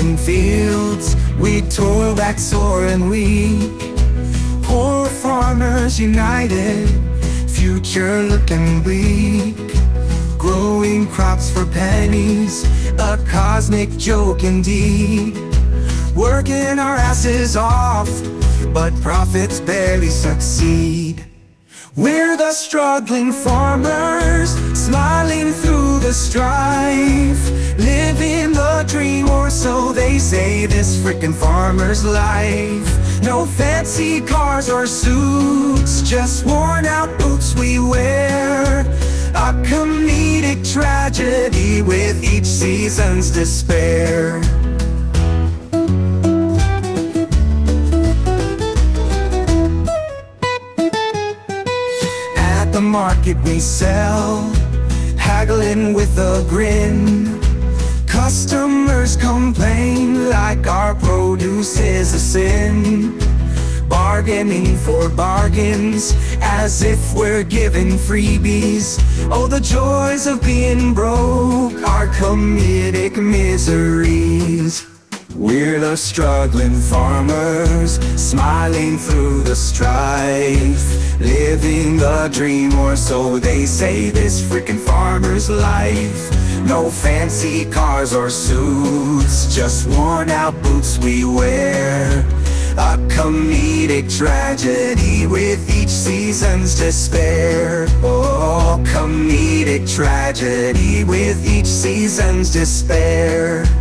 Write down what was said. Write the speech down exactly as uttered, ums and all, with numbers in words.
green fields, we toil back sore and weak. Poor farmers united, future looking bleak. Growing crops for pennies, a cosmic joke indeed. Working our asses off, but profits barely succeed. We're the struggling farmers, smiling through the strife, living the dream, or so they say, this frickin' farmer's life. No fancy cars or suits, just worn out boots we wear. A comedic tragedy with each season's despair. At the market we sell, haggling with a grin. Customers complain like our produce is a sin. Bargaining for bargains, as if we're giving freebies. Oh, the joys of being broke, our comedic miseries. We're the struggling farmers, smiling through the strife, living the dream, or so they say, this frickin' farmer's life. No fancy cars or suits, just worn out boots we wear. A comedic tragedy with each season's despair. Oh, comedic tragedy with each season's despair.